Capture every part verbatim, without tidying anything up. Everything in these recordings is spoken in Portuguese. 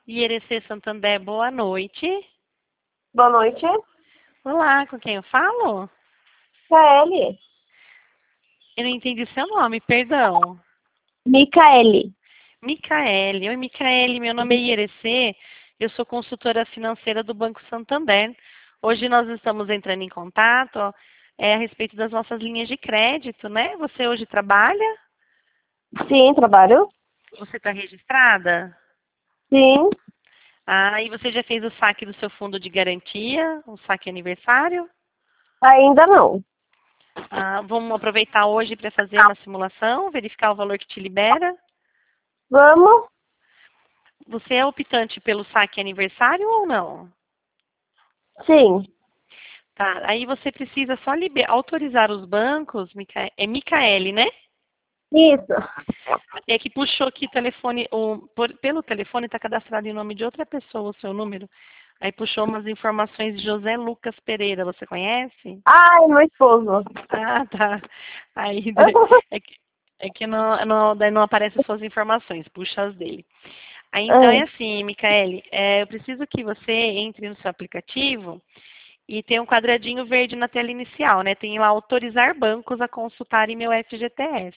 I R C Santander, boa noite. Boa noite. Olá, com quem eu falo? Micaele. Eu não entendi seu nome, perdão. Micaele. Micaele. Oi, Micaele, meu nome é I R C, eu sou consultora financeira do Banco Santander. Hoje nós estamos entrando em contato ó, é, a respeito das nossas linhas de crédito, né? Você hoje trabalha? Sim, trabalho? Você está registrada? Sim. Ah, e você já fez o saque do seu fundo de garantia, o saque aniversário? Ainda não. Ah, vamos aproveitar hoje para fazer uma simulação, verificar o valor que te libera. Vamos? Você é optante pelo saque aniversário ou não? Sim. Tá, aí você precisa só liber... autorizar os bancos, Mica... é Micaele, né? Isso. É que puxou aqui telefone, o... Por... pelo telefone está cadastrado em nome de outra pessoa o seu número. Aí puxou umas informações de José Lucas Pereira, você conhece? Ai, meu esposo. Ah, tá. Aí é que, é que não, não, daí não aparecem suas informações, puxa as dele. Aí então é Ah, assim, Micaele, é, eu preciso que você entre no seu aplicativo e tem um quadradinho verde na tela inicial, né? Tem lá autorizar bancos a consultarem meu F G T S.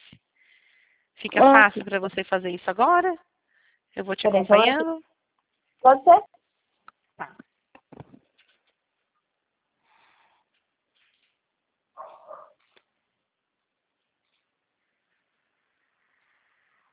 Fica ah, fácil para você fazer isso agora? Eu vou te peraí, só um minutinho. acompanhando. Pode ser?